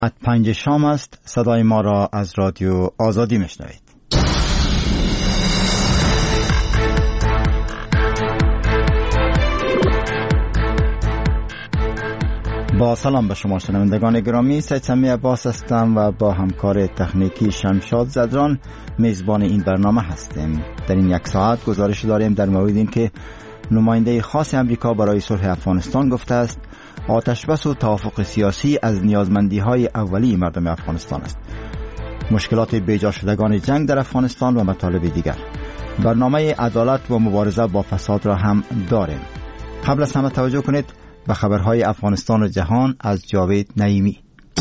ساعت 5 شام است. صدای ما را از رادیو آزادی میشنوید. با سلام به شما شنوندگان گرامی، سید سمی عباس هستم و با همکار تکنیکی شمشاد زدران میزبان این برنامه هستیم. در این یک ساعت گزارش داریم در مورد اینکه نماینده خاص امریکا برای صلح افغانستان گفته است آتش بس و توافق سیاسی از نیازمندی‌های اولیه مردم افغانستان است. مشکلات بیجا شدگان جنگ در افغانستان و مطالب دیگر. برنامه عدالت و مبارزه با فساد را هم داریم. قبل از همه توجه کنید به خبرهای افغانستان و جهان از جاوید نعیمی.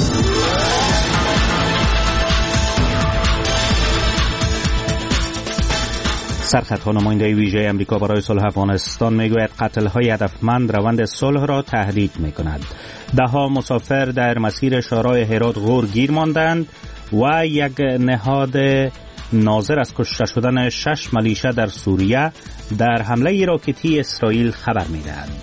سرخط نماینده ویژه امریکا برای صلح افغانستان میگوید قتل‌های هدفمند روند صلح را تهدید می‌کند. ده‌ها مسافر در مسیر شورای هرات غور گیر ماندند و یک نهاد ناظر از کشته شدن 6 ملیشه در سوریه در حمله راکتی اسرائیل خبر می‌دهند.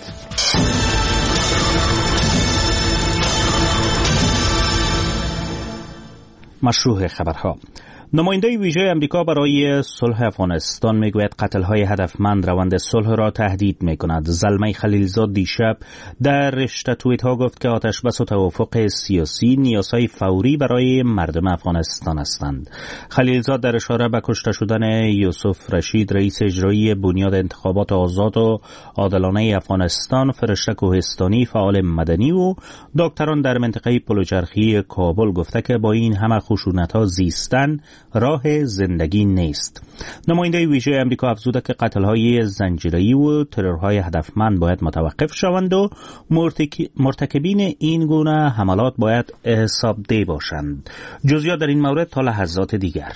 مشروع خبرها. نماینده ویژه امریکا برای صلح افغانستان میگوید قتل‌های هدفمند روند صلح را تهدید می‌کند. زلمه خلیلزاد دیشب در رشته توییت‌ها گفت که آتش بس و توافق سیاسی نیازهای فوری برای مردم افغانستان هستند. خلیلزاد در اشاره به کشته شدن یوسف رشید رئیس اجرایی بنیاد انتخابات آزاد و عادلانه افغانستان، فرشته کوهستانی فعال مدنی و دکتران در منطقه پلوچرخی کابل گفته که با این همه خشونت‌ها زیستن راه زندگی نیست. نماینده ویژه امریکا افزوده که قتل‌های زنجیره‌ای و ترورهای هدفمند باید متوقف شوند و مرتکبین این گونه حملات باید حسابدهی باشند. جزئیات در این مورد تا لحظات دیگر.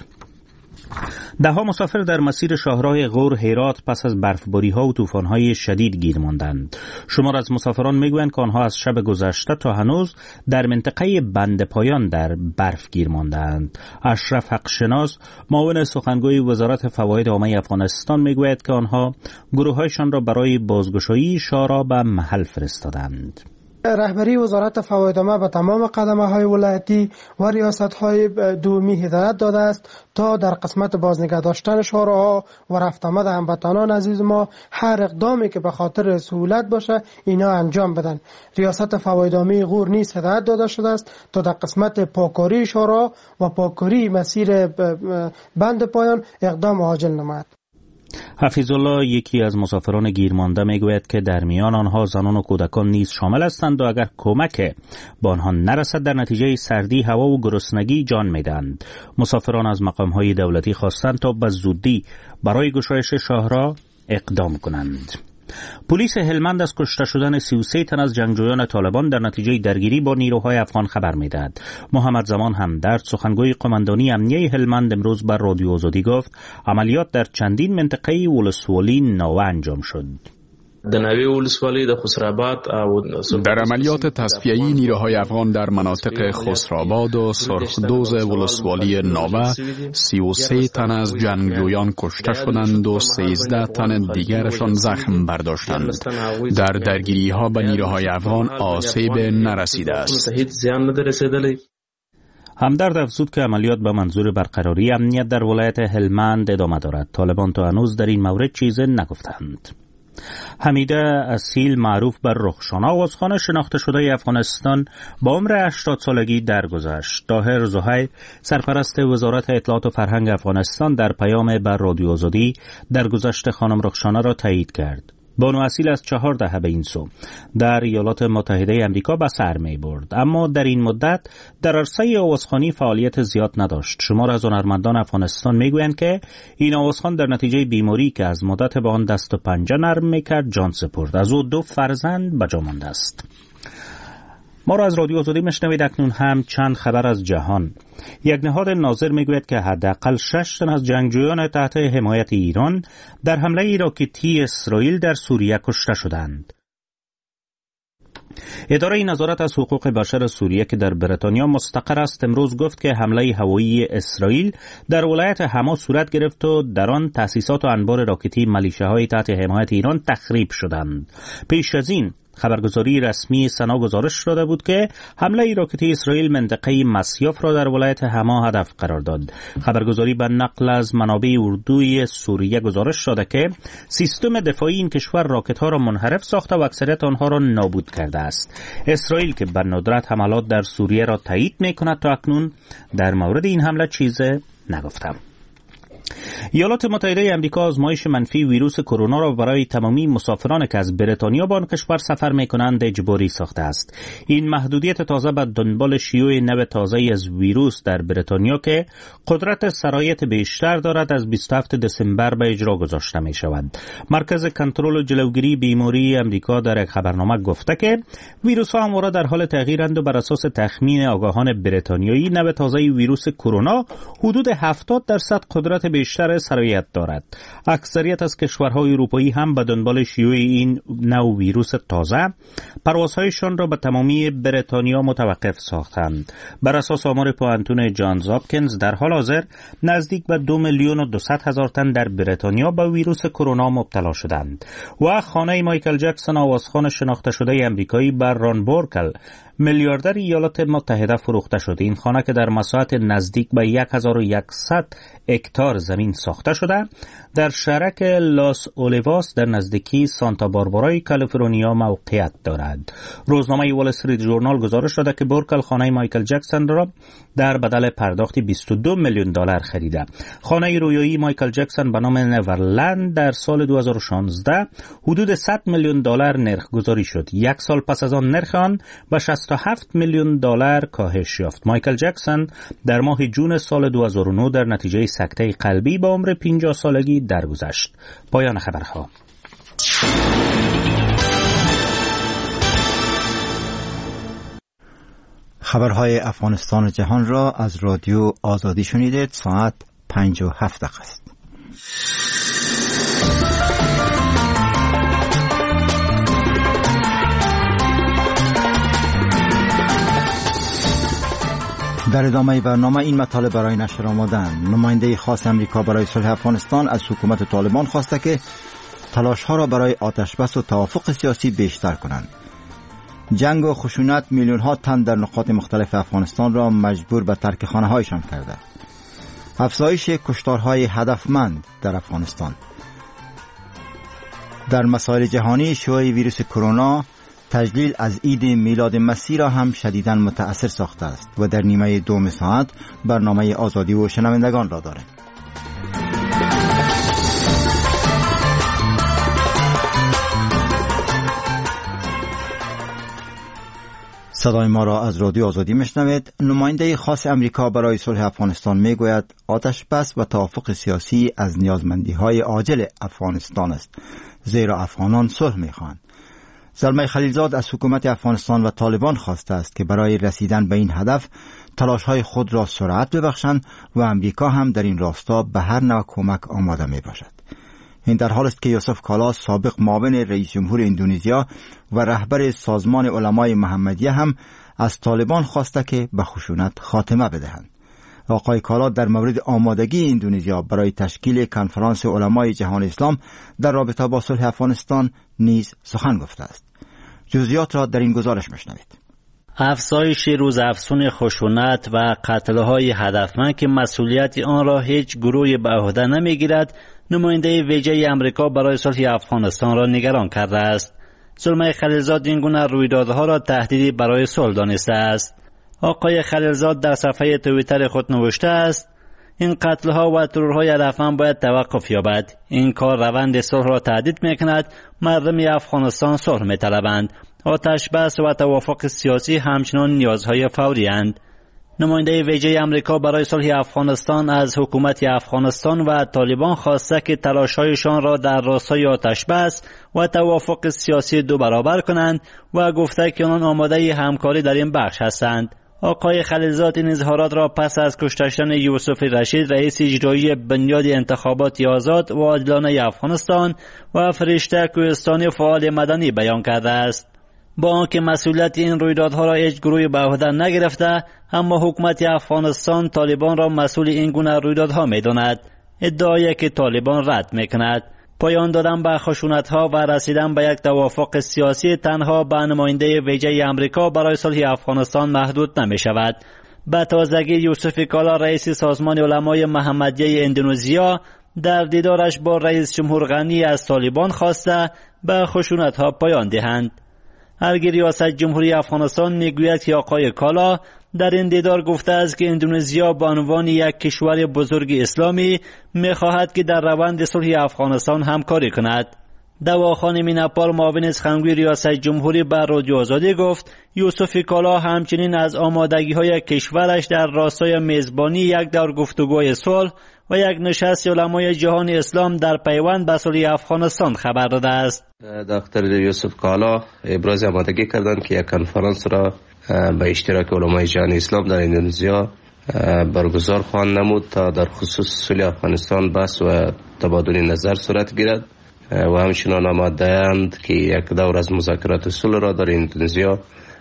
ده‌ها مسافر در مسیر شاهراه غور هرات پس از برفباری‌ها و طوفان‌های شدید گیر ماندند. شمار از مسافران می‌گویند که آنها از شب گذشته تا هنوز در منطقه بند پایان در برف گیر ماندند. اشرف حقشناس معاون سخنگوی وزارت فواید عامه افغانستان می‌گوید که آنها گروه‌هایشان را برای بازگشایی شارا به محل فرستادند. رهبری وزارت فواید عامه به تمام قدمه‌های ولایتی و ریاست‌های دومی هدایت داده است تا در قسمت بازنگه داشتن شوراها و رفت آمد هموطنان عزیز ما هر اقدامی که به خاطر سهولت باشه اینا انجام بدن. ریاست فواید عامه غور نیز هدایت داده شده است تا در قسمت پاکاری شورا و پاکاری مسیر بند پایان اقدام عاجل نماید. حفیظ الله یکی از مسافران گیرمانده میگوید که در میان آنها زنان و کودکان نیز شامل هستند و اگر کمک به آنها نرسد در نتیجه سردی هوا و گرسنگی جان میدهند. مسافران از مقام‌های دولتی خواستند تا به زودی برای گشایش شاهراه اقدام کنند. پلیس هلمند از کشته شدن 33 تن از جنگجویان طالبان در نتیجه درگیری با نیروهای افغان خبر می‌دهد. محمد زمان همدرد سخنگوی قماندانی امنیه هلمند امروز بر رادیو آزادی گفت عملیات در چندین منطقه ولسوالی ناوه انجام شد. در عملیات تصفیه‌ای نیروهای افغان در مناطق خسرآباد و سرخدوز ولسوالی ناوه 33 تن از جنگجویان کشته شدند و 13 تن دیگرشان زخم برداشتند. در درگیری‌ها به نیروهای افغان آسیب نرسیده است. همدرد افزود که عملیات به منظور برقراری امنیت در ولایت هلمند ادامه دارد. طالبان تا هنوز در این مورد چیزی نگفتند. حمیده اصیل معروف بر رخشان آوازخوان شناخته شده افغانستان با عمر 80 سالگی درگذشت. طاهر زهیر سرپرست وزارت اطلاعات و فرهنگ افغانستان در پیام بر رادیو آزادی درگذشت خانم رخشانه را تایید کرد. بانو اصیل از 4 دهه به این سو در ایالات متحده امریکا به سر می برد، اما در این مدت در عرصه آوازخوانی فعالیت زیاد نداشت. شمار از هنرمندان افغانستان میگویند که این آوازخوان در نتیجه بیماری که از مدت به آن دست و پنجه نرم میکرد جان سپرد. از او 2 فرزند به جا مانده است. ما را از رادیو آزادی میشنوید. اکنون هم چند خبر از جهان. یک نهاد ناظر میگوید که حداقل 6 تن از جنگجویان تحت حمایت ایران در حمله راکتی اسرائیل در سوریه کشته شدند. اداره نظارت از حقوق بشر سوریه که در بریتانیا مستقر است امروز گفت که حمله هوایی اسرائیل در ولایت حما صورت گرفت و در آن تأسیسات و انبار راکتی ملیشه‌های تحت حمایت ایران تخریب شدند. پیش از این خبرگزاری رسمی سنا گزارش داده بود که حمله راکتی اسرائیل منطقه مسیاف را در ولایت حما هدف قرار داد. خبرگزاری به نقل از منابع اردوی سوریه گزارش داده که سیستم دفاعی این کشور راکت‌ها را منحرف ساخته و اکثریت آنها را نابود کرده است. اسرائیل که به ندرت حملات در سوریه را تایید می‌کند تا اکنون در مورد این حمله چیزی نگفته. ایالات متحده آمریکا آزمایش منفی ویروس کرونا را برای تمامی مسافران که از بریتانیا به آن کشور سفر می‌کنند اجباری ساخته است. این محدودیت تازه به دنبال شیوع نو تازه‌ای از ویروس در بریتانیا که قدرت سرایت بیشتر دارد از 27 دسامبر به اجرا گذاشته می‌شود. مرکز کنترل و جلوگیری بیماری آمریکا در یک خبرنامه گفته که ویروس‌ها همواره در حال تغییرند و بر اساس تخمین آگاهان بریتانیایی نو تازه ویروس کرونا حدود 70% قدرت بیشتر سرایت دارد. اکثریت از کشورهای اروپایی هم به دنبال شیوع این نوع ویروس تازه پروازهایشان را به تمامی بریتانیا متوقف ساختند. بر اساس آمار پوهنتون جانز هاپکینز در حال حاضر نزدیک به 2,200,000 تن در بریتانیا به ویروس کرونا مبتلا شدند. و خانه مایکل جکسون آوازخوان شناخته شده آمریکایی بران بورکل میلیاردر ایالات متحده فروخته شد. این خانه که در مساحت نزدیک به 1100 هکتار زمین ساخته شده در شهرک لاس اولیواس در نزدیکی سانتا باربارای کالیفرنیا موقعیت دارد. روزنامه وال استریت ژورنال گزارش داده که بورکل خانه مایکل جکسون را در بدل پرداختی $22 میلیون خریده. خانه رویایی مایکل جکسون به نام نورلند در سال 2016 حدود $100 میلیون نرخ گذاری شد. یک سال پس از آن نرخ آن به $67 میلیون کاهش یافت. مایکل جکسون در ماه جون سال 2009 در نتیجه سکته قلبی به عمر 50 سالگی درگذشت. پایان خبرها. خبرهای افغانستان و جهان را از رادیو آزادی شنیدید. ساعت 5:07 است. در ادامه برنامه این مطالب برای نشر آمدند. نماینده خاص امریکا برای صلح افغانستان از حکومت طالبان خواسته که تلاش‌ها را برای آتشبس و توافق سیاسی بیشتر کنند. جنگ و خشونت میلیون‌ها تن در نقاط مختلف افغانستان را مجبور به ترک خانه‌هایشان کرده. افزایش کشتارهای هدفمند در افغانستان. در مسائل جهانی شیوع ویروس کرونا تجلیل از عید میلاد مسیح را هم شدیداً متأثر ساخته است و در نیمه دوم ساعت برنامه آزادی و شنوندگان را دارد. صدای ما را از رادیو آزادی میشنوید. نماینده خاص امریکا برای صلح افغانستان میگوید آتش بس و توافق سیاسی از نیازمندی‌های عاجل افغانستان است، زیرا افغانان صلح می‌خواهند. زلمه خلیلزاد از حکومت افغانستان و طالبان خواسته است که برای رسیدن به این هدف تلاش‌های خود را سرعت ببخشند و امریکا هم در این راستا به هر نوع کمک آماده میباشد. این در حال است که یوسف کالا سابق معاون رئیس جمهور اندونزیا و رهبر سازمان علمای محمدیه هم از طالبان خواسته که به خشونت خاتمه بدهند. آقای کالا در مورد آمادگی اندونزیا برای تشکیل کنفرانس علمای جهان اسلام در رابطه با صلح افغانستان نیز سخن گفته است. جزئیات را در این گزارش میشنوید. افزایش روزافزون خشونت و قتل‌های هدفمند که مسئولیت آن را هیچ گروهی به عهده نمیگیرد، نماینده ویژه آمریکا برای صلح افغانستان را نگران کرده است. زلمه خلیلزاد این گونه رویدادها را تهدیدی برای صلح دانسته است. آقای خلیلزاد در صفحه توییتر خود نوشته است: این قتل‌ها و ترورهای هدفمند باید توقف یابد. این کار روند صلح را تهدید می‌کند. مردم افغانستان صلح می‌طلبند. آتش بس و توافق سیاسی همچنان نیازهای فوری اند. نماینده ویژه آمریکا برای صلح افغانستان از حکومت افغانستان و طالبان خواسته که تلاش‌هایشان را در راستای آتش بس و توافق سیاسی دو برابر کنند و گفته که آنان آماده همکاری در این بخش هستند. آقای خلیلزاد این اظهارات را پس از کشته شدن یوسف رشید رئیس اجرایی بنیاد انتخابات آزاد و عادلانه افغانستان و فرشته کوهستانی فعال مدنی بیان کرده است. با آنکه مسئولیت این رویدادها را هیچ گروهی به عهده نگرفته، اما حکومت افغانستان طالبان را مسئول این گونه رویدادها می‌داند. ادعایی که طالبان رد می‌کند. پایان دادن به خشونت‌ها و رسیدن به یک توافق سیاسی تنها به نماینده ویژه آمریکا برای صلح افغانستان محدود نمی‌شود. به تازگی یوسف کالا رئیس سازمان علمای محمدیه اندونزیا در دیدارش با رئیس جمهور غنی از طالبان خواسته به خشونت‌ها پایان دهند. هرگاه ریاست جمهوری افغانستان میگوید که آقای کالا در این دیدار گفته است که اندونزیا به عنوان یک کشور بزرگ اسلامی میخواهد که در روند صلح افغانستان همکاری کند. دواخان میناپال معاون سخنگوی ریاست جمهوری بر رادیو آزادی گفت یوسف کالا همچنین از آمادگی‌های کشورش در راستای میزبانی یک دور گفتگوی صلح و یک نشست علمای جهان اسلام در پیوند به صلح افغانستان خبر داده است. دکتر یوسف کالا ابراز آمادگی کردند که یک کنفرانس را به اشتراک علمای جهان اسلام در اندونزیا برگزار خواهند نمود تا در خصوص صلح افغانستان بحث و تبادل نظر صورت گیرد و همچنان آماده‌اند که یک دور از مذاکرات صلح را در اندونزیا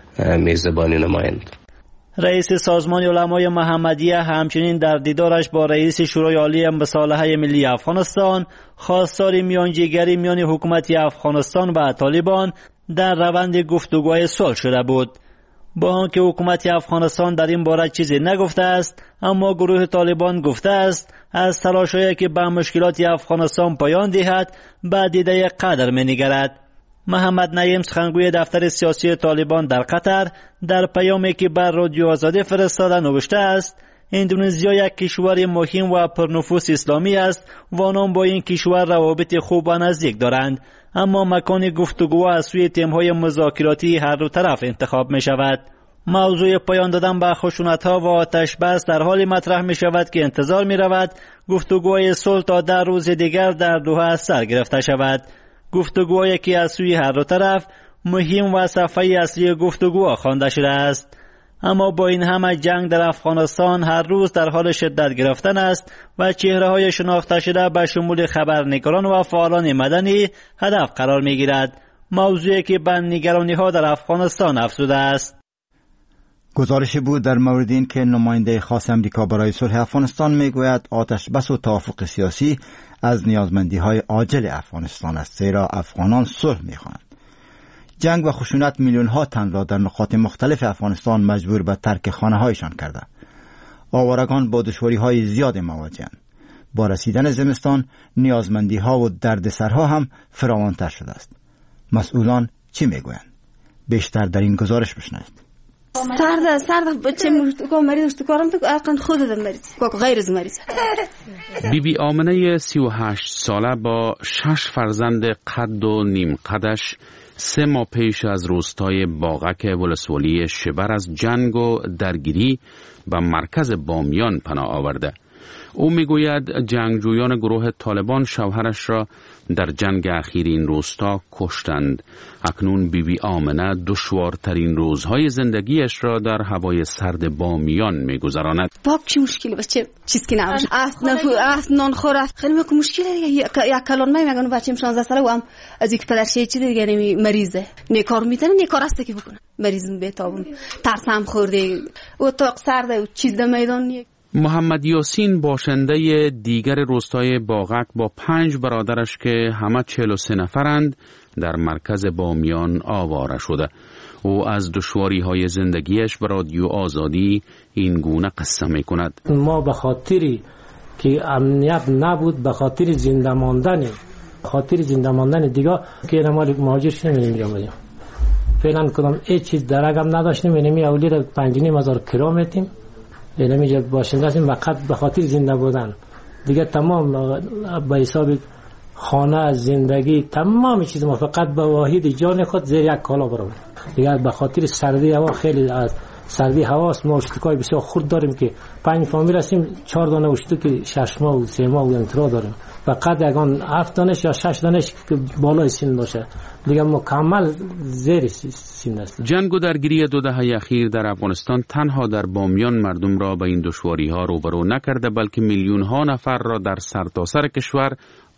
میزبانی نمایند. رئیس سازمان علمای محمدیه همچنین در دیدارش با رئیس شورای عالی مصالحه ملی افغانستان خواستار میانجیگری میان حکومت افغانستان و طالبان در روند گفتگوهای صلح شده بود. با آنکه حکومت افغانستان در این باره چیزی نگفته است، اما گروه طالبان گفته است از تلاش‌هایی که به مشکلات افغانستان پایان دهد به دیده قدر می‌نگرد. محمد نعیم سخنگوی دفتر سیاسی طالبان در قطر در پیامی که بر رادیو آزادی فرستاده نوشته است اندونزیا یک کشور مهم و پرنفوذ اسلامی است و آنان با این کشور روابط خوب و نزدیک دارند، اما مکان گفتگو از سوی تیم‌های مذاکراتی هر دو طرف انتخاب می شود. موضوع پایان دادن به خشونت‌ها و آتش بس در حال مطرح می شود که انتظار می رود گفتگوهای صلح تا 10 روز دیگر در دوحه سر گرفته شود. گفتگوهایی که از سوی هر دو طرف مهم و صفحه اصلی گفتگوها خوانده شده است. اما با این همه جنگ در افغانستان هر روز در حال شدت گرفتن است و چهره‌های شناخته شده به شمول خبرنگاران و فعالان مدنی هدف قرار می‌گیرد، موضوعی که به نگرانی‌ها در افغانستان افزوده است. گزارش بود در مورد این که نماینده خاص امریکا برای صلح افغانستان میگوید آتش بس و توافق سیاسی از نیازمندی‌های عاجل افغانستان است، زیرا افغانان صلح می‌خواهند. جنگ و خشونت میلیون‌ها تن را در نقاط مختلف افغانستان مجبور به ترک خانه‌هایشان کرده. آوارگان با دشواری‌های زیاد مواجه‌اند. با رسیدن زمستان نیازمندی‌ها و دردسرها هم فراوان‌تر شده است. مسئولان چی میگویند؟ بیشتر در این گزارش بشنوید. بیبی آمنه 38 ساله با 6 فرزند قد و نیم قدش 3 ماه پیش از روستای باغک ولسوالی شبر از جنگ و درگیری به مرکز بامیان پناه آورده. او میگوید جنگجویان گروه طالبان شوهرش را در جنگ اخیر این روستا کشتند. اکنون بیبی آمنه دشوارترین روزهای زندگیش را در هوای سرد بامیان میگذراند. باک چی مشکلی بچه چیز که نباشه افت نان خوره خیلی مشکل یک کلان میگن بچه‌م 16 ساله و هم از یک پدرشه چی دیگه مریضه نیکار میتونه نیکار است که بکنه مریض بیتابون ترسم خورده و تا سرده و چیز در میدان. محمد یاسین باشنده دیگر روستای باغک با 5 برادرش که همه 43 نفرند در مرکز بامیان آواره شده. او از دشواری‌های زندگیش به رادیو آزادی این گونه قصه می‌کند. ما به خاطری که امنیت نبود، به خاطر زنده ماندن دیگه که مال مهاجر شدیم اینجا فعلا کدام هیچ چیز درگم نداشتیم. اینمی اولی را 5,500 کرا میتیم اینمی باشنده هستیم فقط به خاطر زنده بودن. دیگه تمام به حساب خانه، زندگی، تمام چیز ما فقط به واحد جان خود زیر یک کالا برام. دیگه به خاطر سردی هوا، خیلی از سردی هواست ما اشتکای بسیار خرد داریم که 5 فامیل هستیم، 4 دانه اشتک 6 ماه و 3 ماه و انترا داریم. فقط یگان 7 دانش یا 6 دانش که بالای سن باشه، دیگه مکمل زیر سن است. جنگ و درگیری 2 دهه اخیر در افغانستان تنها در بامیان مردم را به این دشواری ها روبرو نکرده، بلکه میلیون ها نفر را در سرتاسر کشور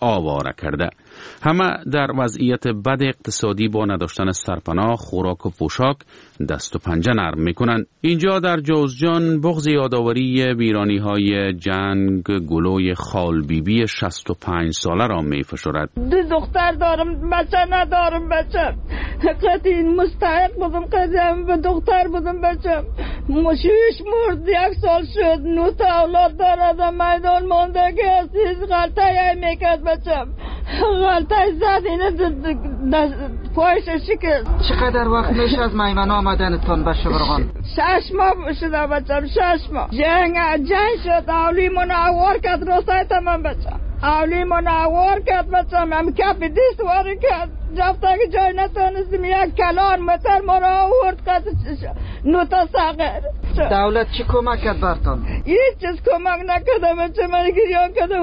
آواره کرده. همه در وضعیت بد اقتصادی با نداشتن سرپناه، خوراک و پوشاک دست و پنجه نرم میکنن. اینجا در جوزجان بغض یادآوری ویرانی های جنگ گلوی خال بیبی 65 ساله را میفشرد. 2 دختر دارم، بچه ندارم. بچه قطعی مستحق بودم، قطعی به دختر بودم. بچه مشویش مرد، 1 سال شد. 9 تا اولاد دارد، میدان مانده که هستید. غلطه میکرد بچه، غلطه زد، اینه پایش شکست. چقدر وقت میشه از میمن آمدنتون به شبرغان؟ 6 ماه شده بچم، 6 ماه. جنگ شد، اولی منعوار کرد، روستای تمام بچم. اولی منعوار کرد بچم، هم کپی دیست واری کرد. رفته که جای نتانستیم، 1 کلان متر ما را آورد قد 9 تا ساغر. دولت چی کمک کرد برتون؟ هیچ چیز کمک نکرده بچه، من گریان کرده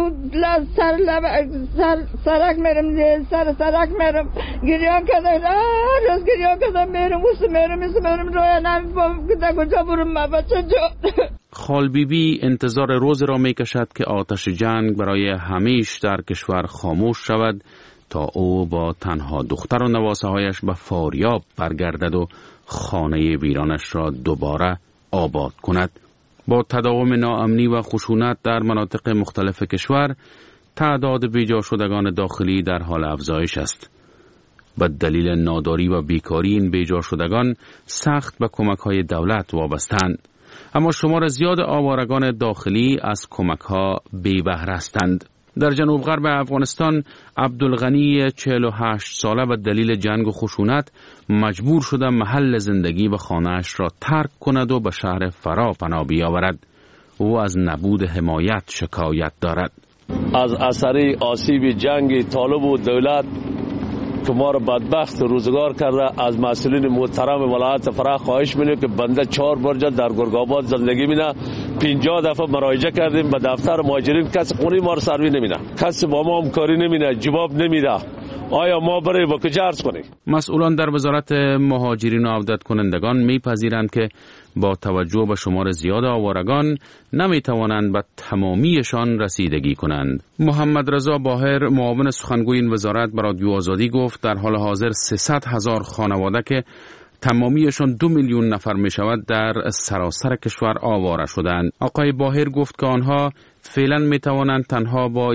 سرک میرم، سرک میرم گریان کرده، روز گریان کرده میرم روی نمیم کده کجا برم ما بچه جو. خال بیبی انتظار روز را می کشد که آتش جنگ برای همیش در کشور خاموش شود تا او با تنها دختر و نواسه هایش به فاریاب برگردد و خانه ویرانش را دوباره آباد کند. با تداوم ناامنی و خشونت در مناطق مختلف کشور، تعداد بیجا شدگان داخلی در حال افزایش است. به دلیل ناداری و بیکاری این بیجا شدگان سخت به کمک‌های دولت وابستند. اما شمار زیاد آوارگان داخلی از کمک‌ها بی بهره هستند. در جنوب غرب افغانستان عبدالغنی 48 ساله به دلیل جنگ و خشونت مجبور شده محل زندگی و خانه‌اش را ترک کند و به شهر فرا پناه بیاورد. او از نبود حمایت شکایت دارد. از اثر آسیب جنگ طالب و دولت که ما را بدبخت روزگار کرده، از مسئولین محترم ولایت فرا خواهش می‌کنیم که بنده 4 برجه در گرگ‌آباد زندگی می‌کنه. 50 دفعه مراجعه کردیم به دفتر مهاجرین، کسی خونه ما را سروی نمی‌کنه، کسی با ما همکاری نمی‌کنه، جواب نمیده. آیا ما برای با کجا عرض کنیم؟ مسئولان در وزارت مهاجرین و عودت کنندگان می‌پذیرند که با توجه به شمار زیاد آوارگان نمی‌توانند به تمامیشان رسیدگی کنند. محمد رضا باهر معاون سخنگوی این وزارت به رادیو آزادی گفت در حال حاضر 300,000 خانواده که تمامیشان 2 میلیون نفر می شود در سراسر کشور آواره شدند. آقای باهر گفت که آنها فعلا می توانند تنها با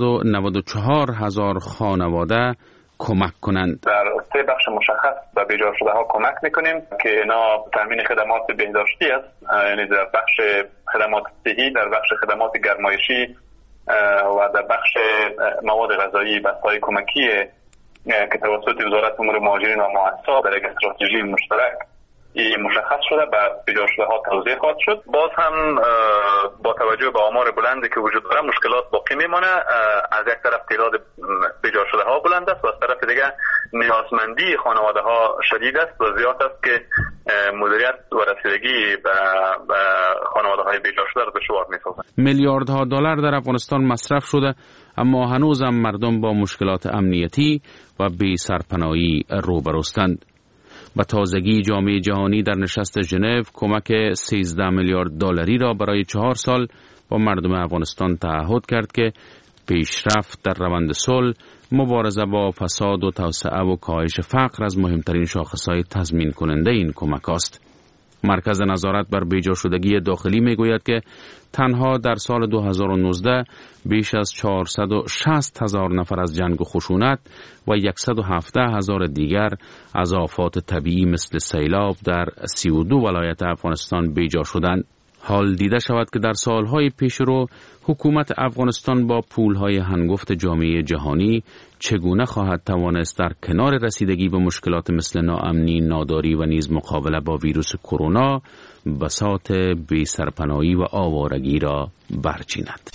194,000 خانواده کمک کنند. در 3 بخش مشخص به بیجا شده ها کمک میکنیم که اینا تامین خدمات بهداشتی است، یعنی در بخش خدمات صحی، در بخش خدمات گرمایشی و در بخش مواد غذایی، بسته‌های کمکی که توسط وزارت امور مهاجرین و مؤسسات در یک استراتژی مشترک این مشخص شده به بیجا شده ها توزیع خواهد شد. باز هم با توجه به آمار بلندی که وجود داره مشکلات باقی میمانه. از یک طرف تعداد بیجا شده ها بلند است و از طرف دیگه نیازمندی خانواده ها شدید است و زیاد است که مدیریت و رسیدگی به خانواده های بیجا شده را دشوار می‌سازد. میلیاردها دلار در افغانستان مصرف شده، اما هنوزم مردم با مشکلات امنیتی و بی سرپناهی روبروستند. به تازگی جامعه جهانی در نشست ژنو کمک 13 میلیارد دلاری را برای 4 سال با مردم افغانستان تعهد کرد که پیشرفت در روند صلح، مبارزه با فساد و توسعه و کاهش فقر از مهمترین شاخصهای تضمین کننده این کمک است. مرکز نظارت بر بیجا شدگی داخلی میگوید که تنها در سال 2019 بیش از 460,000 نفر از جنگ و خشونت و 117,000 دیگر از آفات طبیعی مثل سیلاب در 32 ولایت افغانستان بیجا شدند. حال دیده شود که در سالهای پیشرو حکومت افغانستان با پولهای هنگفت جامعه جهانی چگونه خواهد توانست در کنار رسیدگی به مشکلات مثل ناامنی، ناداری و نیز مقابله با ویروس کرونا بساط بی سرپناهی و آوارگی را برچیند.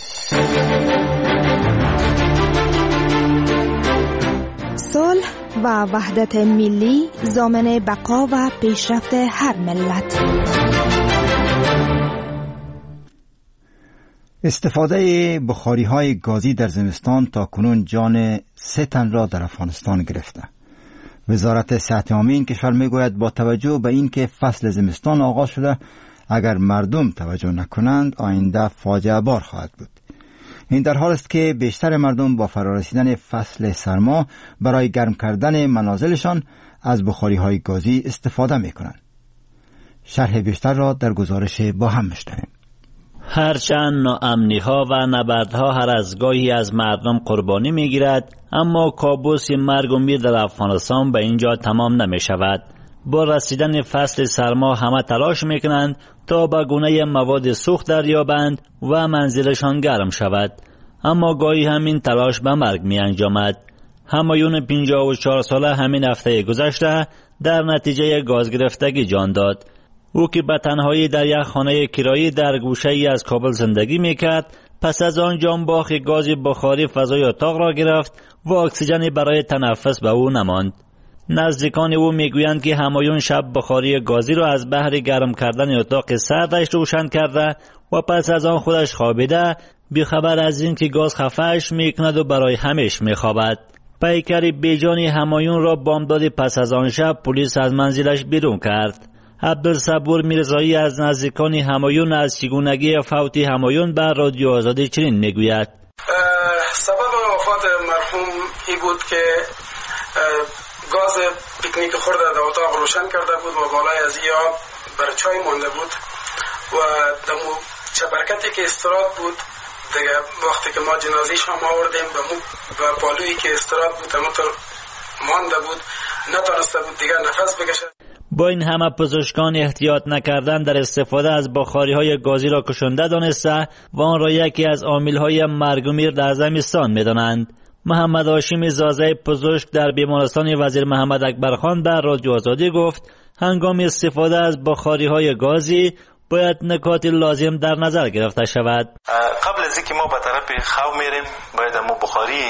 صلح و وحدت ملی ضامن بقا و پیشرفت هر ملت. استفاده بخاری‌های گازی در زمستان تا کنون جان 3 تن را در افغانستان گرفته. وزارت صحت عامه این کشور میگوید با توجه به اینکه فصل زمستان آغاز شده، اگر مردم توجه نکنند آینده فاجعه بار خواهد بود. این در حال است که بیشتر مردم با فرارسیدن فصل سرما برای گرم کردن منازلشان از بخاری‌های گازی استفاده می‌کنند. شرح بیشتر را در گزارش با هم می‌شنویم. هرچند ناامنی‌ها و نبردها هر از گاهی از مردم قربانی می‌گیرد، اما کابوس مرگ و میر در افغانستان به اینجا تمام نمی‌شود. با رسیدن فصل سرما همه تلاش می‌کنند تا به گونه مواد سوخت دریابند و منزلشان گرم شود، اما گاهی همین تلاش به مرگ می‌انجامد. همایون 54 ساله همین هفته گذشته در نتیجه گاز گرفتگی جان داد. او که به تنهایی در یک خانه کرایی در گوشه‌ای از کابل زندگی میکرد، پس از آن جانباخ گاز بخاری فضای اتاق را گرفت و اکسیژنی برای تنفس به او نماند. نزدیکان او میگویند که همایون شب بخاری گازی را از بهر گرم کردن اتاق سردش روشن کرده و پس از آن خودش خوابیده، بیخبر از این که گاز خفه‌اش میکند و برای همیشه میخوابد. پیکر بیجانی همایون را بامداد پس از آن شب پلیس از منزلش بیرون کرد. عبدالصبور میرزایی از نزدیکان همایون از چگونگی فوت همایون بر رادیو آزادی چنین میگوید: سبب وفات مرحوم این بود که گاز پیکنیک خورده در اتاق روشن کرده بود و بالای از این آب برای چای مانده بود و دمو چبرکتی که استراحت بود دیگه وقتی که ما جنازیش هم آوردیم و پالویی که استراحت بود همونطور مانده بود، نتونسته بود دیگه نفس بکشد. با این همه پزشکان احتیاط نکردن در استفاده از بخاری‌های گازی را کشنده دانسته و آن را یکی از عامل‌های مرگ و میر در زمستان می‌دانند. محمد هاشم زازه پزشک در بیمارستان وزیر محمد اکبرخان در رادیو آزادی گفت هنگام استفاده از بخاری‌های گازی باید نکات لازم در نظر گرفته شود. قبل از اینکه ما به طرف خو میریم باید ما بخاری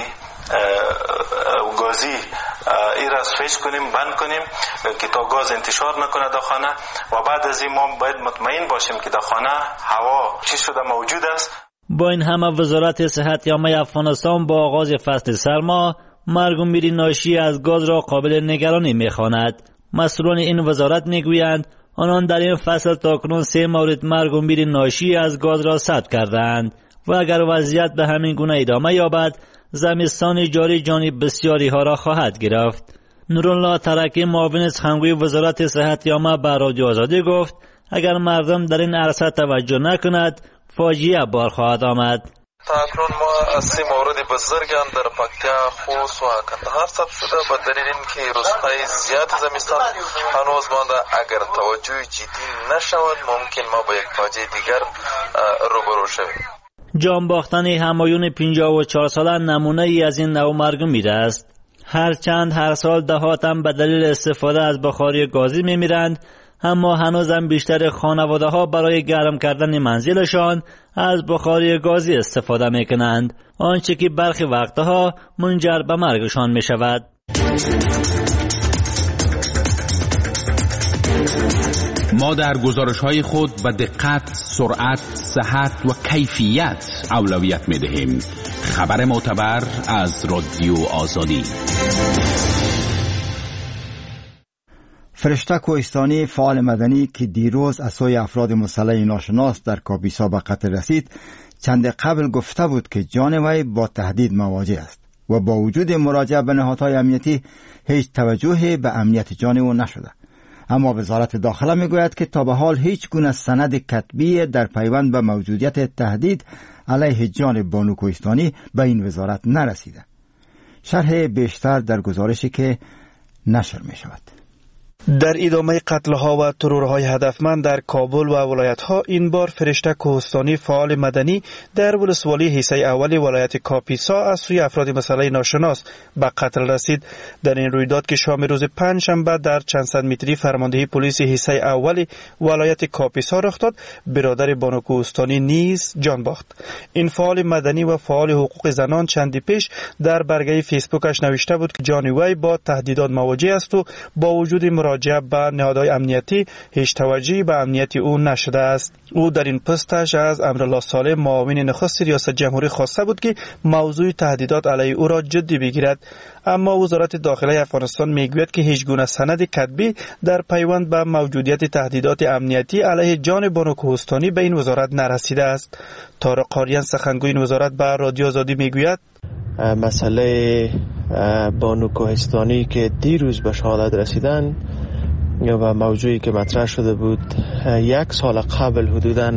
گازی این را سویچ کنیم، بند کنیم که تا گاز انتشار نکنه در خانه و بعد از این ما باید مطمئن باشیم که در خانه هوا چی شده موجود است. با این همه وزارت صحت عامه افغانستان با آغاز فصل سرما مرگ و میر ناشی از گاز را قابل نگرانی می‌خواند. مسئولان این وزارت میگویند آنان در این فصل تاکنون 3 مورد مرگ و میر ناشی از گاز را ثبت کردند و اگر وضعیت به همین گونه ادامه یابد زمستان جاری جانب بسیاری ها را خواهد گرفت. نورالله ترکی معاون سخنگوی وزارت صحت عامه به رادیو آزادی گفت اگر مردم در این عرصه توجه نکند فاجعه بار خواهد آمد. تاکنون ما از 3 مورد بزرگ در پکتیا، خوست و کندهار ثبت شده به دلیل اینکه روزهای زیاد زمستان هنوز مانده. اگر توجه جدی نشود ممکن ما با یک فاجعه دیگر روبرو شویم. جان باختن همایون 54 ساله نمونه ای از این نوع مرگ و میر است. هرچند هر سال دهاتم به دلیل استفاده از بخاری گازی میمیرند، اما هنوزم بیشتر خانواده ها برای گرم کردن منزلشان از بخاری گازی استفاده میکنند، آنچه که برخی وقتها منجر به مرگشان میشود. ما در گزارش‌های خود به دقت، سرعت، صحت و کیفیت اولویت می‌دهیم. خبر معتبر از رادیو آزادی. فرشته کوهستانی فعال مدنی که دیروز از سوی افراد مسلح ناشناس در کاپیسا به قتل رسید، چند قبل گفته بود که جان وی با تهدید مواجه است و با وجود مراجعه به نهادهای امنیتی هیچ توجهی به امنیت جان او نشده. اما وزارت داخله میگوید که تا به حال هیچ گونه سند کتبی در پیوند به موجودیت تهدید علیه جان بانو کوهستانی به این وزارت نرسیده. شرح بیشتر در گزارشی که نشر می شود. در ادامه قتل‌ها و ترورهای هدفمند در کابل و ولایت‌ها، این بار فرشته کوهستانی فعال مدنی در ولسوالی حیصه اول ولایت کاپیسا از سوی افراد مسلح ناشناس به قتل رسید. در این رویداد که شام روز پنجشنبه در چند صد متری فرماندهی پلیس حیصه اول ولایت کاپیسا رخ داد، برادر بانو کوهستانی نیز جان باخت. این فعال مدنی و فعال حقوق زنان چندی پیش در برگه فیسبوکش نوشته بود که جان وی با تهدیدات مواجه است و با وجود مراجعه مراجعه به نهادهای امنیتی هیچ توجهی به امنیت او نشده است. او در این پستش از امرالله صالح معاون نخست ریاست جمهوری خواسته بود که موضوع تهدیدات علیه او را جدی بگیرد، اما وزارت داخله افغانستان میگوید که هیچ گونه سند کتبی در پیوند به موجودیت تهدیدات امنیتی علیه جان بانو کوهستانی به این وزارت نرسیده است. طارق قاریان سخنگوی این وزارت به رادیو آزادی میگوید مسئله بانو کوهستانی که دیروز به شهادت رسیدن و موضوعی که مطرح شده بود 1 سال قبل حدوداً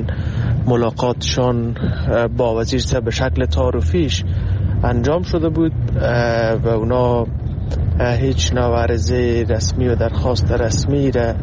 ملاقاتشان با وزیر صاحب به شکل تعارفیش انجام شده بود و اونا هیچ نوع عرضه رسمی و درخواست رسمی را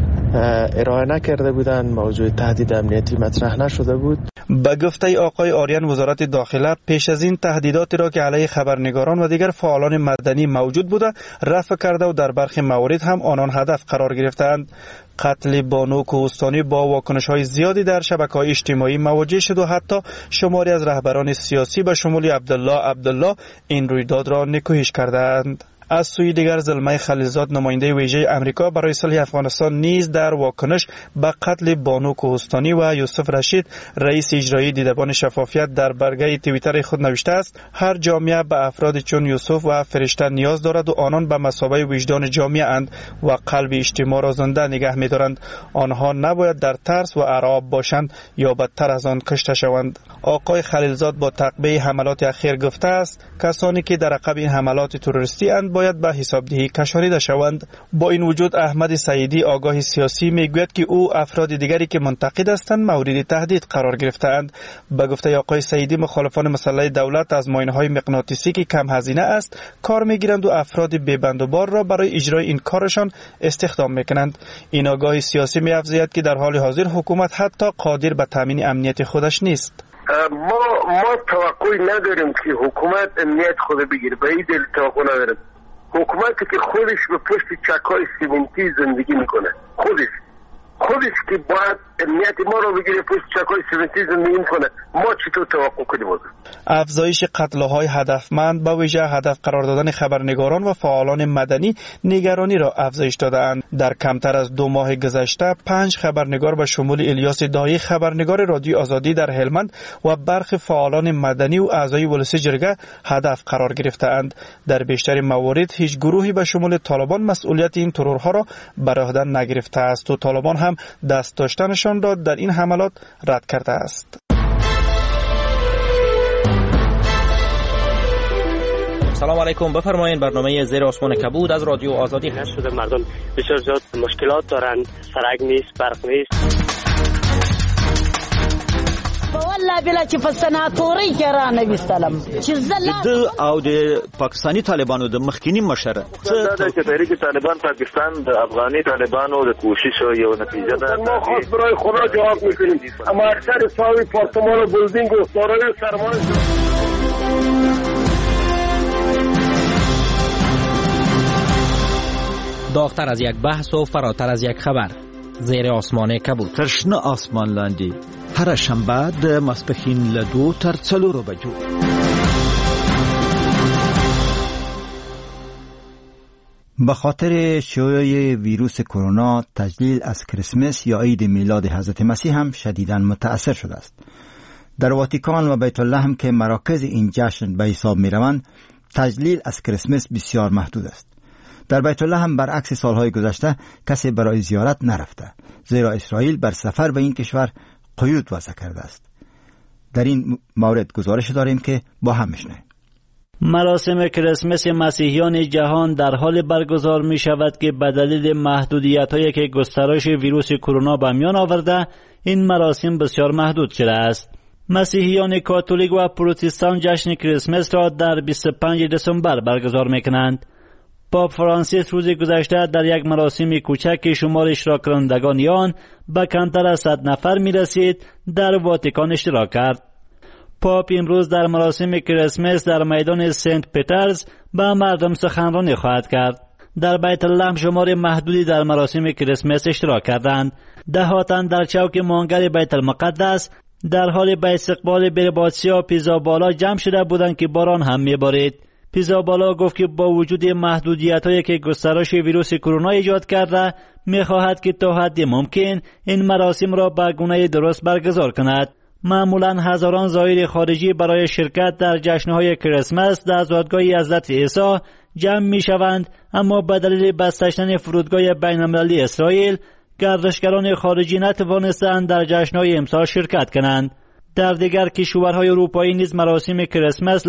ارائه نکرده بودند. موضوع تهدید امنیتی مطرح نشده بود. به گفته آقای آریان وزارت داخله پیش از این تهدیداتی را که علیه خبرنگاران و دیگر فعالان مدنی موجود بوده رفع کرده و در برخی موارد هم آنان هدف قرار گرفتند. قتل بانو کوهستانی با واکنش‌های زیادی در شبکه‌های اجتماعی مواجه شد و حتی شماری از رهبران سیاسی به شمول عبدالله این رویداد را نکوهش کردند. از سوی دیگر زلمه خلیلزاد نماینده ویژه امریکا برای صلح افغانستان نیز در واکنش به قتل بانو کوهستانی و یوسف رشید رئیس اجرایی دیدبان شفافیت در برگه توییتر خود نوشته است هر جامعه به افراد چون یوسف و فرشته نیاز دارد و آنان به مثابه وجدان جامعه اند و قلب اجتماع را زنده نگه می‌دارند. آنها نباید در ترس و ارعاب باشند یا بدتر از آن کشته شوند. آقای خلیلزاد با تعقیب حملات اخیر گفته است کسانی که در عقب این حملات تروریستی اند باید به حسابدهی کشانیده شوند. با این وجود احمد سعیدی آگاه سیاسی میگوید که او افراد دیگری که منتقد هستند مورد تهدید قرار گرفته‌اند. به گفته آقای سعیدی مخالفان مسئله دولت از ماینه‌های مغناطیسی که کم هزینه است کار میگیرند و افراد بی‌بند و بار را برای اجرای این کارشان استخدام میکنند. این آگاه سیاسی می‌افزاید که در حال حاضر حکومت حتی قادر به تامین امنیت خودش نیست. ما توقعی نداریم که حکومت امنیت خود بگیره. به این دلیل توقع نداریم. حکومتی که خودش به پشت چکای سیمنتی زندگی میکنه، خودش که باید امنیت ما رو بگیره پشت چکای سیمنتی زندگی میکنه، ما چطور توقع کنیم؟ افزایش قتل‌های هدفمند به ویژه هدف قرار دادن خبرنگاران و فعالان مدنی نگرانی را افزایش داده‌اند. در کمتر از 2 ماه گذشته 5 خبرنگار به شمول الیاس دایی خبرنگار رادیو آزادی در هلمند و برخی فعالان مدنی و اعضای ولسی جرگه هدف قرار گرفته‌اند. در بیشتر موارد هیچ گروهی به شمول طالبان مسئولیت این ترورها را بر عهده نگرفته است و طالبان هم دست داشتنشان را در این حملات رد کرده است. سلام علیکم، بفرمایید. برنامه زیر آسمان کبود از رادیو آزادی هست. شده مردم بسیار زیاد مشکلات دارن، سرک نیست، برق نیست. والله بلا چې په سناتوري کې را نه وستلم چې د او د پاکستانی طالبانو د مخکینی مشره چې تحریک طالبان پاکستان د افغاني طالبانو د کوشش یو نتیجه ده. ما خاص برای خدا جواب میکنیم، اما اکثر ساوی پارتمان و بلدینگ و دارای سرمایه داغتر از یک بحث و فراتر از یک خبر. زیر آسمان کبود. ترشنه آسمان لاندی. هر شنبه د ماسپښین له 2 تر 4 بجو. به خاطر شیوع ویروس کرونا تجلیل از کریسمس یا عید میلاد حضرت مسیح هم شدیداً متأثر شده است. در واتیکان و بیت الله هم که مراکز این جشن به حساب می روند، تجلیل از کریسمس بسیار محدود است. در بیت الله هم برعکس سالهای گذشته کسی برای زیارت نرفته، زیرا اسرائیل بر سفر به این کشور قیود وضع کرده است. در این مورد گزارش داریم که با هم میشنویم. مراسم کریسمس مسیحیان جهان در حال برگزار می شود که به دلیل محدودیت‌هایی که گسترش ویروس کرونا به میان آورده، این مراسم بسیار محدود شده است. مسیحیان کاتولیک و پروتستان جشن کریسمس را در 25 دسامبر برگزار می‌کنند. پاپ فرانسیس روز گذشته در یک مراسم کوچک که شمار اشتراک کنندگان آن به کمتر از 100 نفر می رسید در واتیکان اشتراک کرد. پاپ امروز در مراسم کریسمس در میدان سنت پیترز به مردم سخنرانی خواهد کرد. در بیت الله شمار محدودی در مراسم کریسمس اشتراک کردند. دهاتن در چوک مانگر بیت المقدس در حال به استقبال برباتسیا پیزا بالا جمع شده بودند که باران هم میبارید. پیزابالا گفت که با وجود محدودیت‌هایی که گسترش ویروس کرونا ایجاد کرده، می‌خواهد که تا حد ممکن این مراسم را به گونه درست برگزار کند. معمولاً هزاران زائر خارجی برای شرکت در جشن‌های کریسمس در زادگاه حضرت عیسی جمع می‌شوند، اما به دلیل بسته شدن فرودگاه بین‌المللی اسرائیل، گردشگران خارجی نتوانستند در جشن‌های امسال شرکت کنند. در دیگر کشورهای اروپایی نیز مراسم کریسمس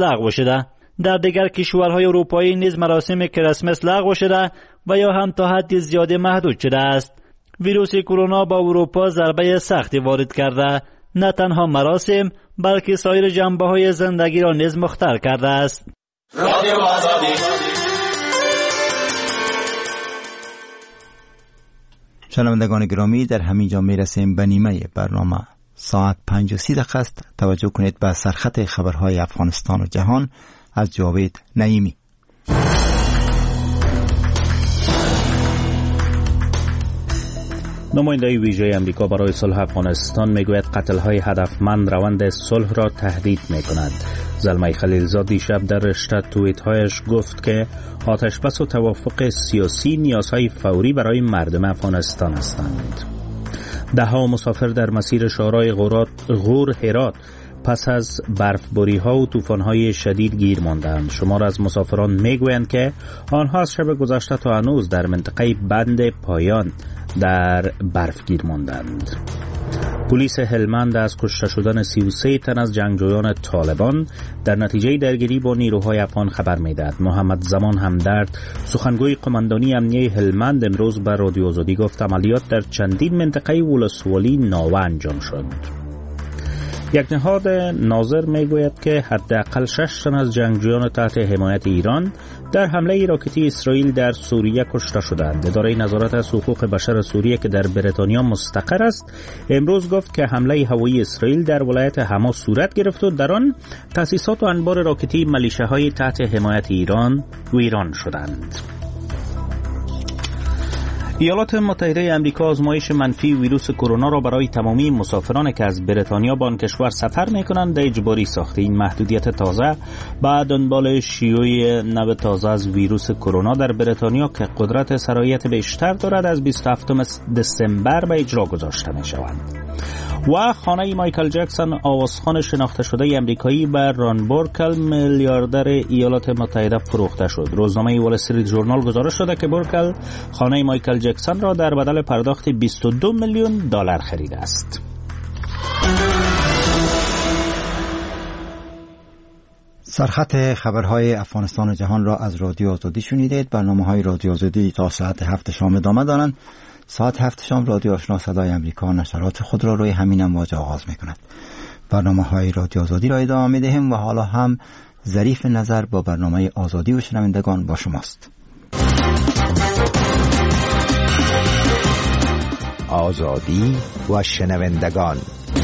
لغو شده و یا هم تا حد زیاد محدود شده است. ویروس کرونا با اروپا ضربه سختی وارد کرده، نه تنها مراسم بلکه سایر جنبه‌های زندگی را نیز مختل کرده است. شنوندگان گرامی، در همین جا میرسیم به نیمه برنامه. ساعت 5:30 است. توجه کنید به سرخط خبرهای افغانستان و جهان از جاوید نعیمی. نماینده ویژه امریکا برای صلح افغانستان میگوید قتل‌های هدفمند روند صلح را تهدید می‌کند. زلمه خلیلزاد دیشب در رشته توییت‌هایش گفت که آتشبس و توافق سیاسی نیازهای فوری برای مردم افغانستان هستند. ده‌ها مسافر در مسیر شورای غور هرات پس از برفباری‌ها و طوفان‌های شدید گیر ماندند. شمار از مسافران میگویند که آنها از شب گذشته تا هنوز در منطقه بند پایان در برف گیر ماندند. پلیس هلمند از کشته شدن 33 تن از جنگجویان طالبان در نتیجه درگیری با نیروهای افغان خبر می‌دهد. محمد زمان همدرد، سخنگوی قماندانی امنیه هلمند، امروز به رادیو آزادی گفت عملیات در چندین منطقه ولسوالی ناوه انجام شد. یک نهاد ناظر میگوید که حداقل 6 تن از جنگجویان تحت حمایت ایران در حمله راکتی اسرائیل در سوریه کشته شدند. اداره نظارت از حقوق بشر سوریه که در بریتانیا مستقر است، امروز گفت که حمله هوایی اسرائیل در ولایت حما صورت گرفت و در آن تأسیسات و انبار راکتی ملیشه‌های تحت حمایت ایران ویران شدند. ایالات متحده آمریکا آزمایش منفی ویروس کرونا را برای تمامی مسافران که از بریتانیا به آن کشور سفر می‌کنند اجباری ساخته. این محدودیت تازه بعد دنبال شیوع نو تازه از ویروس کرونا در بریتانیا که قدرت سرایت بیشتر دارد از 27 دسامبر به اجرا گذاشته می‌شوند. و خانه مایکل جکسون، آوازخوان شناخته شده امریکایی، به ران بورکل میلیاردر ایالات متحده فروخته شد. روزنامه وال استریت ژورنال گزارش داده که بورکل خانه مایکل جکسون را در بدل پرداخت 22 میلیون دلار خریده است. سرخط خبرهای افغانستان و جهان را از رادیو آزادی شنیدید. برنامه‌های رادیو آزادی تا ساعت 7 شام ادامه دارند. ساعت 7 شام رادیو آشنا صدای امریکا نشرات خود را روی همین امواج آغاز می‌کند. برنامه‌های رادیو آزادی را ادامه می‌دهیم و حالا هم ظریف نظر با برنامه آزادی و شنوندگان با شماست. آزادی و شنوندگان.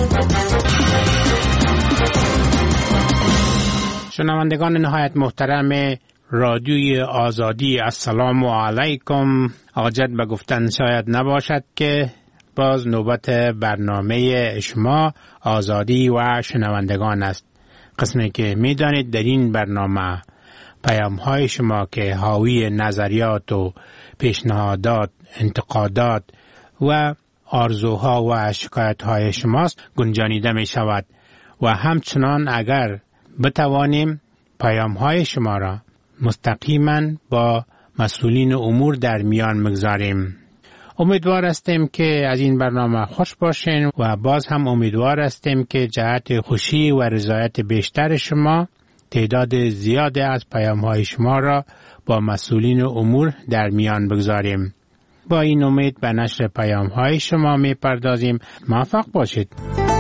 شنوندگان نهایت محترم رادیوی آزادی، السلام علیکم. عاجت به گفتن شاید نباشد که باز نوبت برنامه شما آزادی و شنوندگان است. قسمی که میدانید در این برنامه پیام‌های شما که حاوی نظریات و پیشنهادات، انتقادات و آرزوها و شکایت‌های شماست گنجانیده می شود و همچنان اگر بتوانیم پیام‌های شما را مستقیما با مسئولین امور در میان مگذاریم. امیدوار هستیم که از این برنامه خوش باشین و باز هم امیدوار هستیم که جهت خوشی و رضایت بیشتر شما تعداد زیاد از پیام‌های شما را با مسئولین امور در میان بگذاریم. با این امید به نشر پیام‌های شما می‌پردازیم. موفق باشید.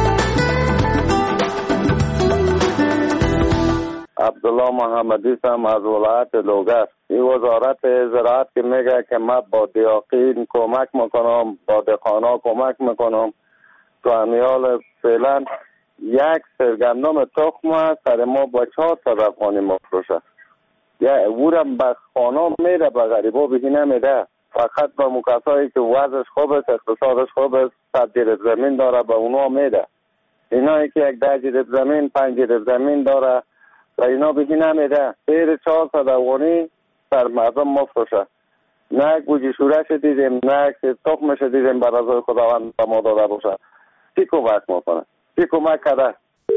عبدالله محمدی هم از ولایت لوگر. این وزارت زراعت که میگه که من با دیاقین کمک میکنم، با دهقانا کمک میکنم، تو امیال فعلا یک سرگندم تخم هست سر ما با 4 تا افغانی مفروشه. یا اورم به خانه میره، به غریبا بهی نمیده، فقط به مکسایی که وضعش خوب است، اقتصادش خوب است، 100 جریب زمین داره به اونا میده. اینایی که 10 جریب زمین، 5 جریب زمین داره و اینا بگی نمیده. غیر 400 افغانی بر مردم مفروشه. نه گوجه شورش دیدیم، نه تخمش دیدیم بر رضای خداوند به ما داده باشه. چی کمک میکنه؟ چی کمک کرده؟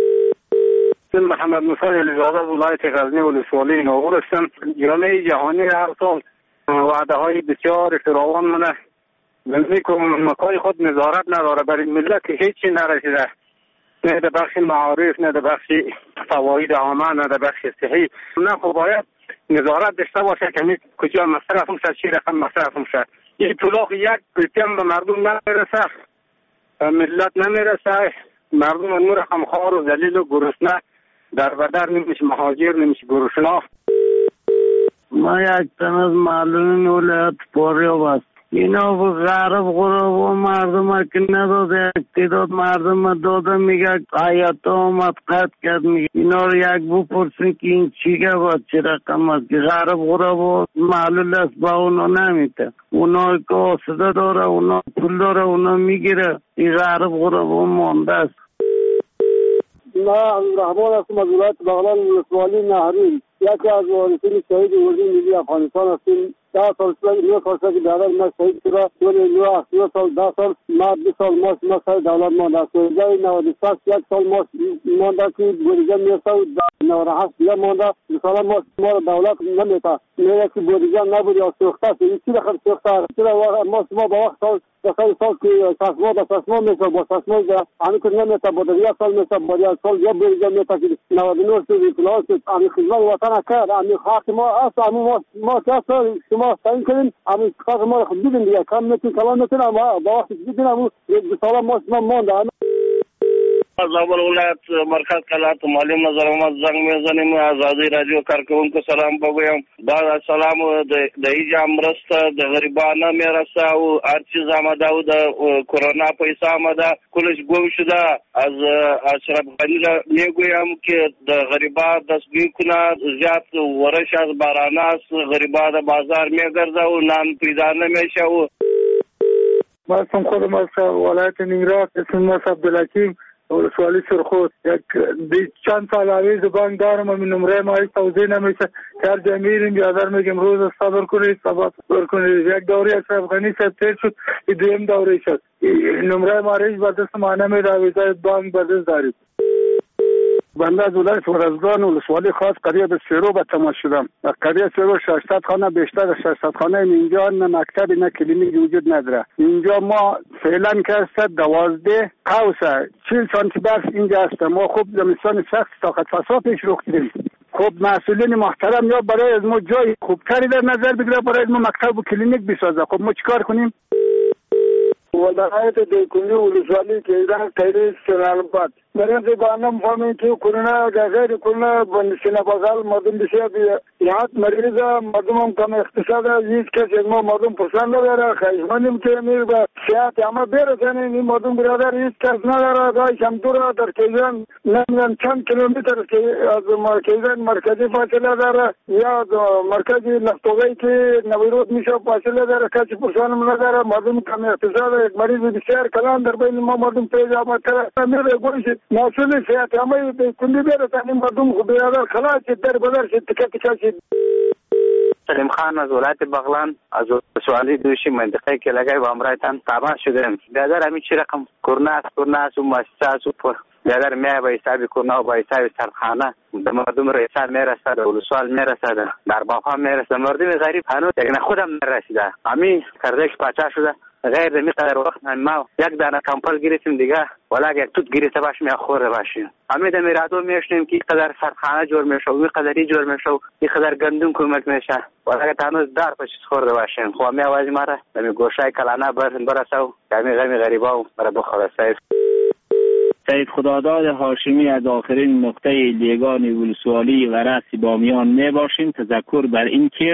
محمد موسی علیزاده ولایت غزنی ولسوالی نوغور هستم. جامعه جهانی هر سال وعده های بسیار فراوان منه مکای خود نظارت نداره برای ملت هیچی نرسیده، نه در بخش معارف، نه در بخش فواید عامه، نه در بخش صحی. نه خب باید نظارت داشته باشه که کجا مصرف میشه، چی رقم مصرف میشه. این طلاق یک پرتیم به مردم نمیرسه، ملت نمیرسه، مردم نور رقم خوار و ذلیل و گرسنه در بدر نمیشه، مهاجر نمیشه، گرسنه. ما یک تن از معلولین ولایت پاریاب است. اینا به غرب غرب و مردم که نداده، اقتداد مردم داده، میگه آیت آمد قد کرد. میگه اینا رو یک بپرسین که این چیگه باید چه رقم است که غرب غرب و معلول است با اونا نمیده. اونا که آسده داره، اونا پول داره، اونا میگیره. این غرب غرب و مانده است. ما رهبر هستم از ولایت بغلان ولسوالی نهرین. یکی از وارثین شهید اردوی ملی افغانستان هستیم. 10 سال که دولت ما شهید شده، ولی 9 سال 10 سال ما 2 سال ما شهید دولت مانده. سوزای 96 1 سال ما مانده که بودجه میرسه و 98 دیگه مانده. 2 سال ما دولت نمیده. میگه که بودجه نبود یا سوخته است. این چی رقم سوخته؟ چرا ما با وقت سال سال که ساسما میشه با ساسما همین که نمیده با 2 سال میشه با 1 سال یا بودجه میده که 99 سال کلاس همین خدمت وطن کرد. همین حق ما است. همین ما که ما تعیین کردیم، همین کار ما رو خود دیدیم دیگه. کم نتون کلام نتون اما با وقتی دیدیم همون 2 سال ما مانده. از اول ولایت مرکز قلعت مالی نظر آمد زنگ میزنیم. آزادی رادیو کارکون کو سلام بگویم. بعد از سلام د ایجا مرسته د غریبانه میرسه و هر چیز آمده و د کرونا پیسه آمده کلش گم شده. از اشرف غنی را میگویم که د غریبا دستگیر کنه. زیاد ورش از بارانه است، غریبا د بازار میگرده و نان پیدا نمیشه. و ما اسم خودم از ولایت نیمروز، اسم عبدالحکیم ولسوالی سرخود. یک چند سال آویز بانک دارم، همین نمره ما هیچ توضیح نمیشه. هر جا میریم بیادر میگیم روز صبر کنید، صبر کنید. یک دوره اشرف غنی صاحب تیر شد، این دویم دوره شد. نمره ما هیچ به دست ما نمیده، آویزای بانک به دست دارید. بنده از ولایت ورزگان ولسوالی خاص قریه به سیرو به تماس شدم. قریه سیرو 600 خانه، بیشتر از 600 خانه اینجا نه مکتب نه کلینیک وجود نداره. اینجا ما فعلا که است 12 قوسه 40 سانتی برف اینجا است. ما خوب زمستان سخت طاقت فرسا پیش رو کردیم. خب مسئولین محترم یا برای از ما جای خوبتری در نظر بگیره، برای از ما مکتب و کلینیک بسازه. خب ما چیکار کنیم؟ ولایت دیکنی ولسوالی که ایران تحریز سلالباد مریض بانم فهمید که کرونا غیر کرونا بنشینه بازار مردم بسیار یاد مریض مردم هم کم اقتصاد هیچ کسی ما مردم پسند نداره. خیزمانیم که میر به سیاحت همه برسنه. این مردم برادر هیچ کس نداره. گاهی شمدور در کیزان نمیدن چند کیلومتر از کیزان مرکزی فاصله داره یا مرکزی نفتوغی که نویروز میشه فاصله داره. کسی پسندم نداره. مردم کم اقتصاد یک مریض بسیار کلان در بین ما مردم پیدا آمد کرده. میره گوشید مسئول سیاحت همه کندی برسن. مردم خود برادر خلاص شد در بدر شد تکه تکه شد. سلیم خان از ولایت بغلان از ولسوالی دوشی منطقه که لگای و امرایتان تابع شدیم. بیادر همی چی رقم کرونا است و مؤسسه است و بیادر میای با حساب کرونا و با حساب سرخانه به مردم رسال میرسد، در ولسوال میرسد، در باغ میرسد. مردم غریب هنوز یک خودم نرسیده. همین کردش پاچا شده. غیر دمی قدر وقت ما یک دانه کمپل گرفتیم دیگه ولی یک توت گرفته باشیم یا خورده باشیم. همین دمی رادو میشنیم که قدر سرخانه جور میشه و قدری جور میشه و قدر گندم کمک میشه ولی هنوز دار پشت خورده باشیم. خب می آوازی ماره دمی گوشای کلانه برسه و دمی غریبا و برای بخوره سایف. سید خداداد هاشمی از آخرین نقطه لیگان ولسوالی و رأس بامیان می باشیم. تذکر بر این که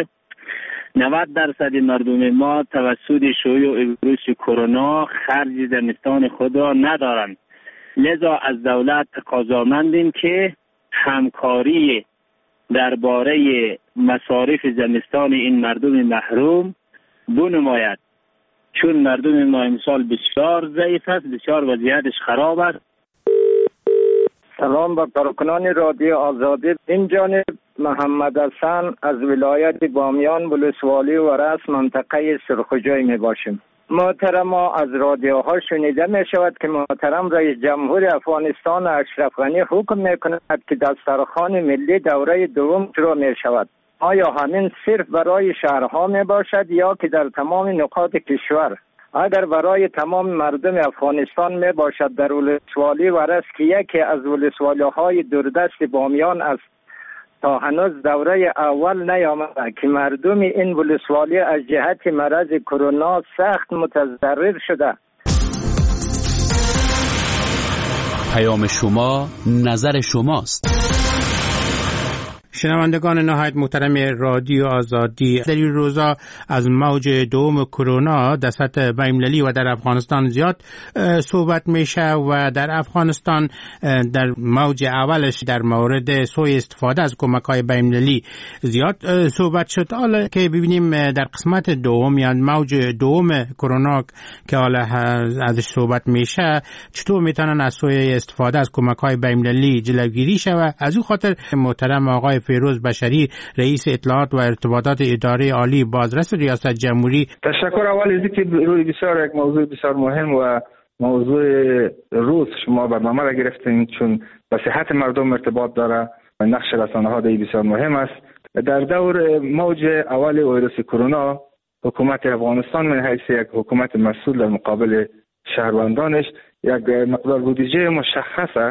90% مردم ما توسط شیوع ویروس کرونا خرج زمستان خود را ندارند. لذا از دولت تقاضامندیم که همکاری درباره مصارف زمستان این مردم محروم بنماید، چون مردم ما امسال بسیار ضعیف است، بسیار وضعیتش خراب است. سلام به کارکنان رادیو آزادی. این جانب محمد حسن از ولایت بامیان ولسوالی و رأس منطقه سرخجای می باشیم. محترم، از رادیوها شنیده می شود که محترم رئیس جمهور افغانستان اشرف غنی حکم می کند که دسترخوان ملی دوره دوم شروع می شود. آیا همین صرف برای شهرها می باشد یا که در تمام نقاط کشور؟ اگر برای تمام مردم افغانستان می باشد در ولسوالی و رأس که یکی از ولسوالی های دوردست بامیان است تا هنوز دوره اول نیامده که مردم این ولسوالی از جهت مرض کرونا سخت متضرر شده. پیام شما نظر شماست. شنوندگان نهایت محترم رادیو آزادی، در این روزا از موج دوم کرونا در سطح بین‌المللی و در افغانستان زیاد صحبت میشه و در افغانستان در موج اولش در مورد سوء استفاده از کمک‌های بین‌المللی زیاد صحبت شد. حالا که ببینیم در قسمت دوم یا موج دوم کرونا که حالا ازش صحبت میشه چطور میتونن از سوء استفاده از کمک‌های بین‌المللی جلوگیری شود. از این خاطر محترم آقای فیروز بشری، رئیس اطلاعات و ارتباطات اداره عالی بازرس ریاست جمهوری. تشکر. اول از اینکه روی بسیار یک موضوع بسیار مهم و موضوع روز شما برنامه را گرفتین، چون به صحت مردم ارتباط داره و نقش رسانه‌ها در بسیار مهم است. در دور موج اول ویروس کرونا حکومت افغانستان من حیث یک حکومت مسئول در مقابل شهروندانش یک مقدار بودجه مشخصه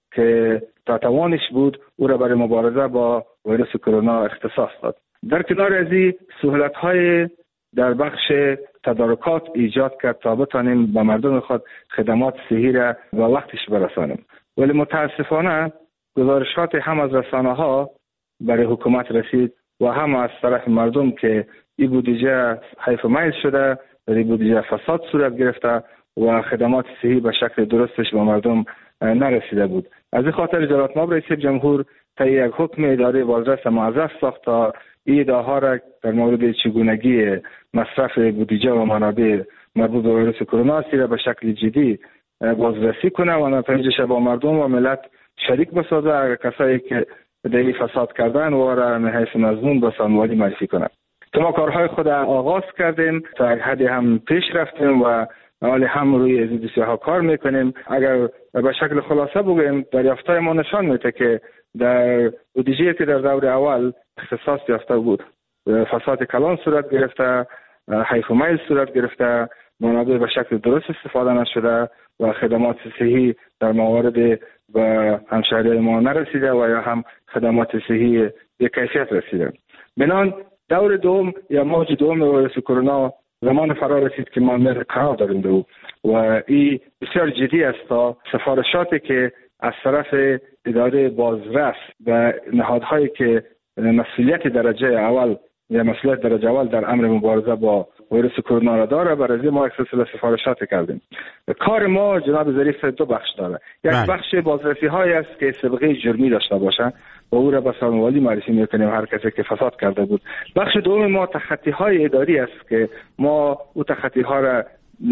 که تا توانش بود او را برای مبارزه با ویروس کرونا اختصاص داد. در کنار از این سهولت‌های در بخش تدارکات ایجاد کرد تا بتانیم به مردم خود خدمات صحی را به وقتش برسانیم. ولی متاسفانه گزارشات هم از رسانه‌ها برای حکومت رسید و هم از طرف مردم که این بودجه حیف میل شده، در این بودجه فساد صورت گرفته و خدمات صحی به شکل درستش به مردم نرسیده بود. از این خاطر جلالت مآب رئیس جمهور طی یک حکم اداره بازرس موظف ساخت تا این ادعاها را در مورد چگونگی مصرف بودجه و منابع مربوط به ویروس کرونا را به شکل جدی بازرسی کنه و نتایجش با مردم و ملت شریک بسازه. اگر کسایی که در فساد کردن و را من حیث مضمون به ساموئلی معرفی کنند. ما کارهای خود آغاز کردیم، تا یک حدی هم پیش رفتیم و حالی هم روی از دوسیه کار میکنیم. اگر به شکل خلاصه بگویم دریافتای ما نشان میده که در بودجه که در دور اول اختصاص یافته بود فساد کلان صورت گرفته، حیف و میل صورت گرفته، منابع به شکل درست استفاده نشده و خدمات صحی در موارد به همشهریان ما نرسیده و یا هم خدمات صحی به کیفیت رسیده. بنان دور دوم یا موج دوم ویروس کرونا زمان فرا رسید که ما قرار داریم دو و این بسیار جدی است تا سفارشاتی که از طرف اداره بازرس و نهادهایی که مسئولیت درجه اول یا مسئولیت درجه اول در امر مبارزه با ویروس کرونا را داره، برای ما یک سلسله سفارشات کردیم. کار ما جناب ظریف دو بخش داره. یک بخش بازرسی های است که سابقه جرمی داشته باشه و او را به ساموئلی معرفی میکنیم هر کسی که فساد کرده بود. بخش دوم ما تخطی های اداری است که ما او تخطی ها را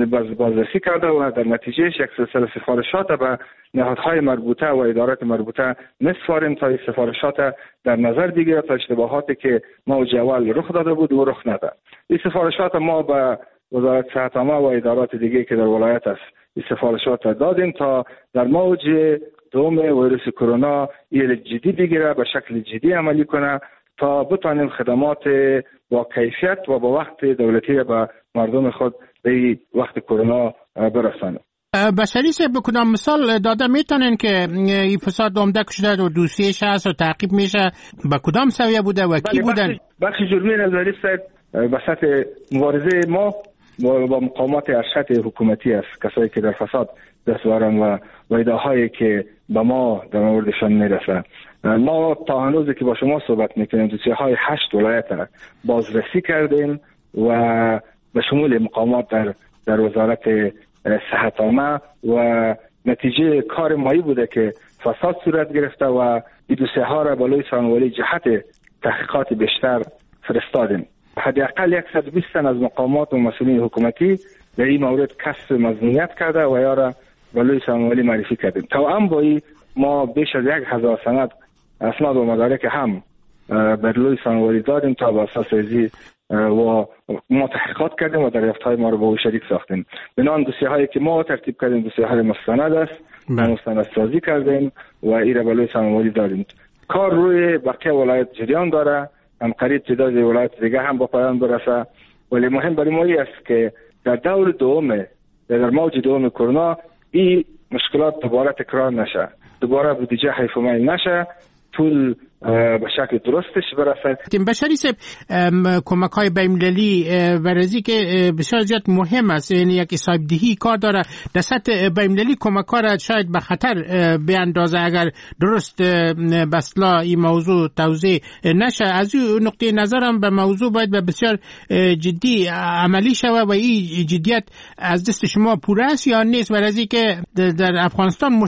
بازرسی کرده و در نتیجهش یک سلسله سفارشات به نهادهای مربوطه و ادارات مربوطه میسپاریم تا این سفارشات در نظر بگیرد تا اشتباهاتی که موج اول رخ داده بود و رخ نداد. این سفارشات ما به وزارت صحت عامه و ادارات دیگه که در ولایت است این سفارشات دادیم تا در موج دوم ویروس کرونا این جدی بگیره، به شکل جدی عملی کنه تا بتانیم خدمات با کیفیت و با وقت دولتی به مردم خود به وقت کرونا برسانیم. بشری صاحب به کدام مثال داده میتونن که این فساد عمده شده و دوسیش هست و تعقیب میشه به کدام سویه بوده و کی بودن؟ بخش جرمی نظری صاحب به سطح مبارزه ما با مقامات ارشد حکومتی است، کسایی که در فساد دست دارن و ایده‌هایی که به ما در موردشان میرسه. ما تا هنوزی که با شما صحبت میکنیم دوسیه‌های 8 ولایت بازرسی کردیم و به شمول مقامات در وزارت صحت عامه و نتیجه کار مایی بوده که فساد صورت گرفته و این دوسیه‌ها را بالای ساموئلی جهت تحقیقات بیشتر فرستادیم. حداقل 120 تن از مقامات و مسئولین حکومتی در این مورد کسب مظنونیت کرده و یا را بالای ساموئلی معرفی کردیم. توأم با این ما بیش از 1000 سند اسناد و مدارک هم بر روی سانواری دادیم تا با اساس ازی و ما تحقیقات کردیم و دریافت‌های ما رو با او شریک ساختیم. بنابراین دوسیه هایی که ما ترتیب کردیم دوسیه های مستند است، مستند سازی کردیم و این را به روی سانواری دادیم. کار روی بقیه ولایت جریان داره، هم قریب تعداد ولایت دیگه هم با پایان برسه، ولی مهم برای ما است که در دور دوم در موج دوم کرونا این مشکلات دوباره تکرار نشه، دوباره بودجه حیف‌المیل نشه، پول به شکل درستش برسد. بشری صاحب، کمک‌های بین‌المللی ورزی که بسیار زیاد مهم است، یعنی یک سایب‌دهی کار داره در سطح بین‌المللی، کمک‌ها را شاید به خطر بیاندازه اگر درست به اصطلاح این موضوع توضیح نشه. از این نقطه نظرم به موضوع باید به بسیار جدی عملی شود و این جدیت از دست شما پوره است یا نیست؟ ورزی که در افغانستان